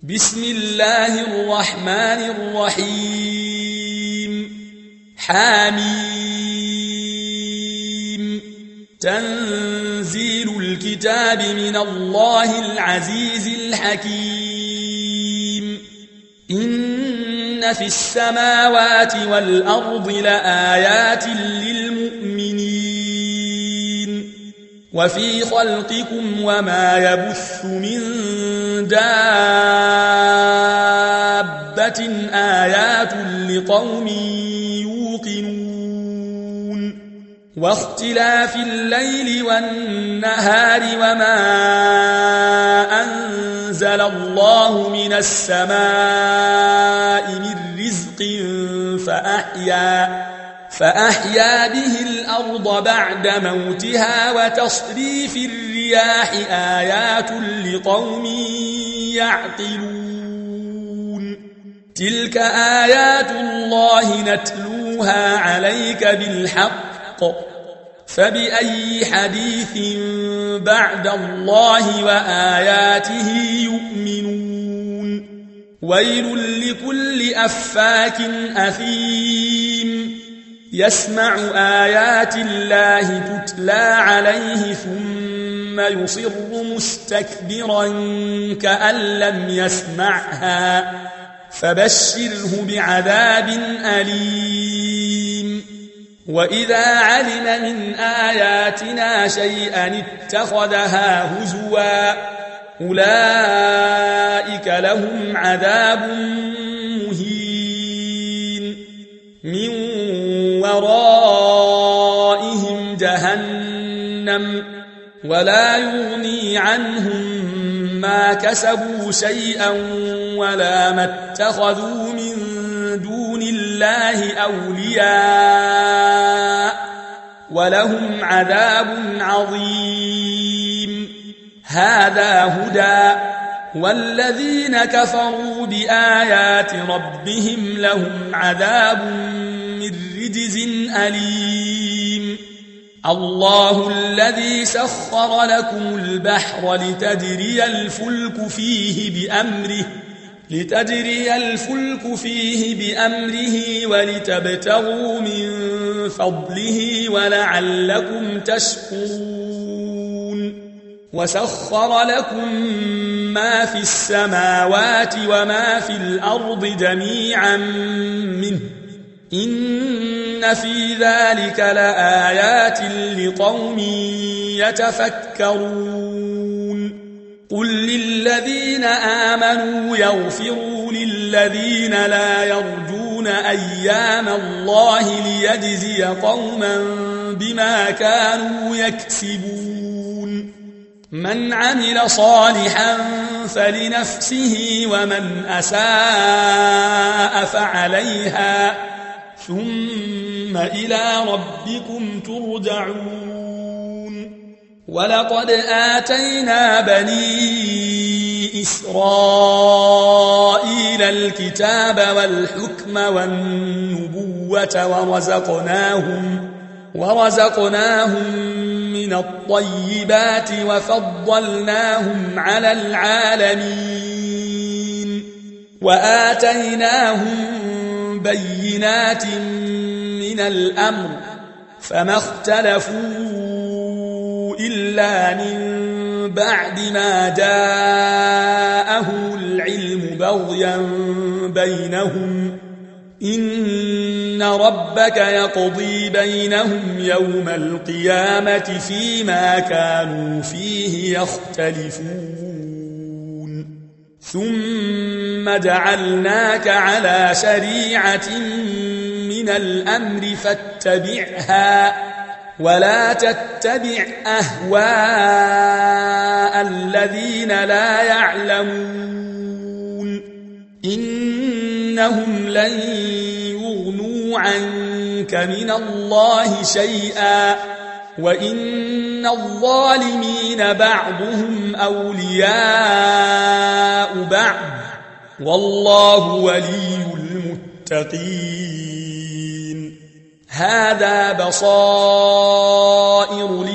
بسم الله الرحمن الرحيم حميم تنزيل الكتاب من الله العزيز الحكيم إن في السماوات والأرض لآيات للمؤمنين وفي خلقكم وما يبث من دابة آيات لقوم يوقنون واختلاف الليل والنهار وما أنزل الله من السماء من رزق فأحيا به الأرض بعد موتها وتصريف الرياح آيات لقوم يعقلون تلك آيات الله نتلوها عليك بالحق فبأي حديث بعد الله وآياته يؤمنون ويل لكل أفاك أثيم يسمع آيات الله تتلى عليه ثم يصر مستكبرا كأن لم يسمعها فبشره بعذاب أليم وإذا علم من آياتنا شيئا اتخذها هزوا أولئك لهم عذاب مهين من ورائهم جهنم ولا يغني عنهم ما كسبوا شيئا ولا ما اتخذوا من دون الله أولياء ولهم عذاب عظيم هذا هدى والذين كفروا بآيات ربهم لهم عذاب من رجز أليم الله الذي سخر لكم البحر لتجري الفلك فيه بأمره ولتبتغوا من فضله ولعلكم تشكرون وسخر لكم ما في السماوات وما في الأرض جميعا منه إن في ذلك لآيات لقوم يتفكرون قل للذين آمنوا يغفروا للذين لا يرجون أيام الله ليجزي قوما بما كانوا يكسبون من عمل صالحا فلنفسه ومن أساء فعليها ثم إلى ربكم ترجعون ولقد آتينا بني إسرائيل الكتاب والحكم والنبوة ورزقناهم من الطيبات وفضلناهم على العالمين وآتيناهم بينات من الأمر فما اختلفوا إلا من بعد ما جاءهم العلم بغيا بينهم إن ربك يقضي بينهم يوم القيامة فيما كانوا فيه يختلفون ثم جعلناك على شريعة من الأمر فاتبعها ولا تتبع أهواء الذين لا يعلمون إنهم لن يغنوا عنك من الله شيئا وإن الظالمين بعضهم أولياء بعض والله ولي المتقين هذا بصائر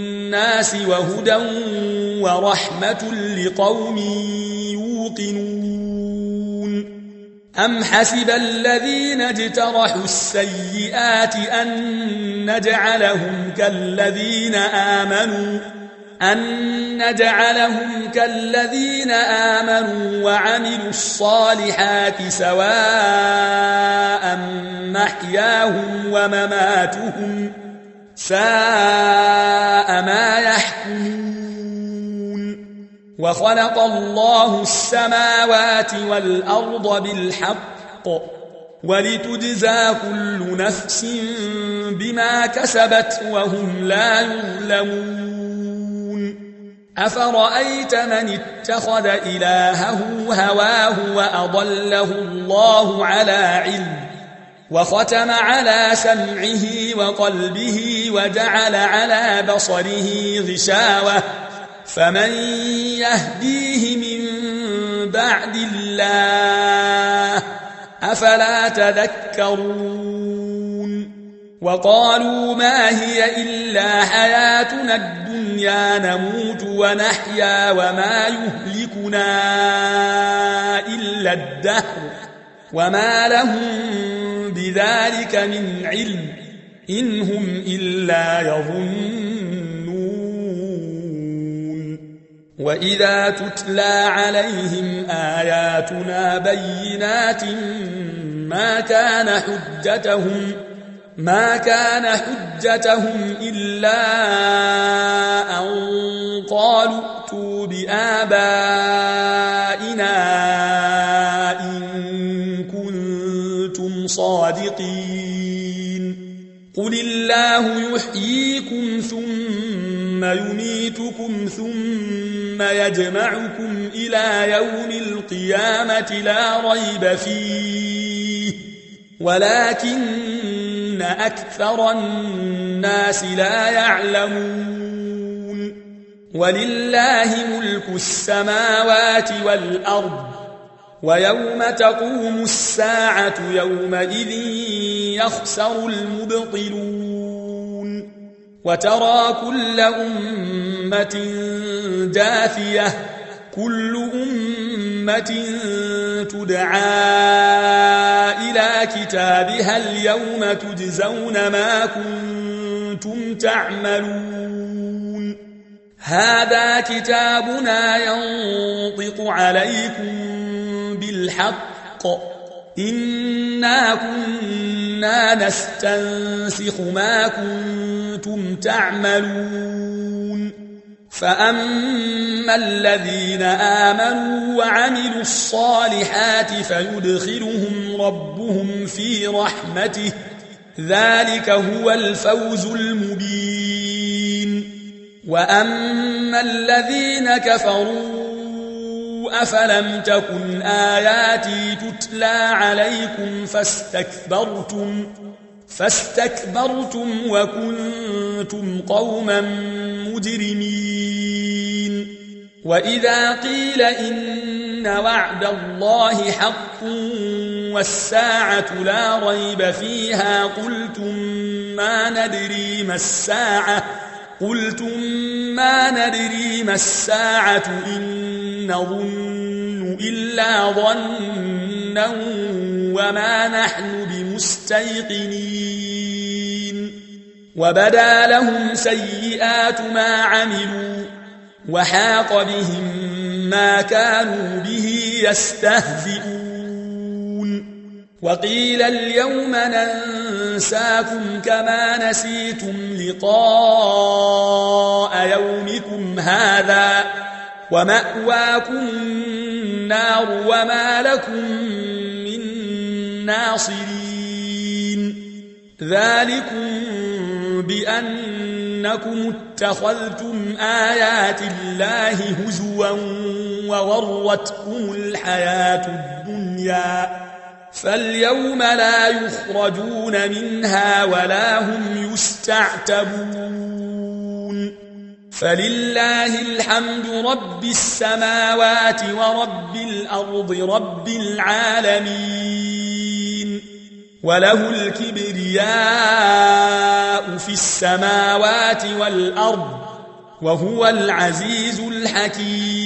للناس وهدى ورحمة لقوم يوقنون أم حسب الذين اجترحوا السيئات أن نجعلهم كالذين آمنوا وعملوا الصالحات سواء محياهم ومماتهم ساء ما يحكمون وخلق الله السماوات والأرض بالحق ولتجزى كل نفس بما كسبت وهم لا يظلمون أفرأيت من اتخذ إلهه هواه وأضله الله على علم وختم على سمعه وقلبه وجعل على بصره غشاوة فمن يهديه من بعد الله أفلا تذكرون وقالوا ما هي إلا حياتنا الدنيا نموت ونحيا وما يهلكنا إلا الدهر وما لهم بذلك من علم إن هم إلا يظنون وإذا تتلى عليهم آياتنا بينات ما كان حجتهم إلا أن قالوا ائتوا بآبائنا إن كنتم صادقين قل الله يحييكم ثم يميتكم ثم يجمعكم إلى يوم القيامة لا ريب فيه ولكن أكثر الناس لا يعلمون ولله ملك السماوات والأرض ويوم تقوم الساعة يومئذ يخسر المبطلون وترى كل أمة جاثية كل أمة تدعى إلى كتابها اليوم تجزون ما كنتم تعملون هذا كتابنا ينطق عليكم بالحق إنا كنا نستنسخ ما كنتم تعملون فأما الذين آمنوا وعملوا الصالحات فيدخلهم ربهم في رحمته ذلك هو الفوز المبين وأما الذين كفروا أفلم تكن آياتي تتلى عليكم فاستكبرتم وكنتم قوما مجرمين وإذا قيل إن وعد الله حق والساعة لا ريب فيها قلتم ما ندري ما الساعة إن نظن إلا ظنا وما نحن بمستيقنين وبدا لهم سيئات ما عملوا وحاق بهم ما كانوا به يستهزئون وقيل اليوم ننساكم كما نسيتم لقاء يومكم هذا ومأواكم النار وما لكم من ناصرين ذلكم بأنكم اتخذتم آيات الله هزوا وغرتكم الحياة الدنيا فاليوم لا يخرجون منها ولا هم يستعتبون فلله الحمد رب السماوات ورب الأرض رب العالمين وله الكبرياء في السماوات والأرض وهو العزيز الحكيم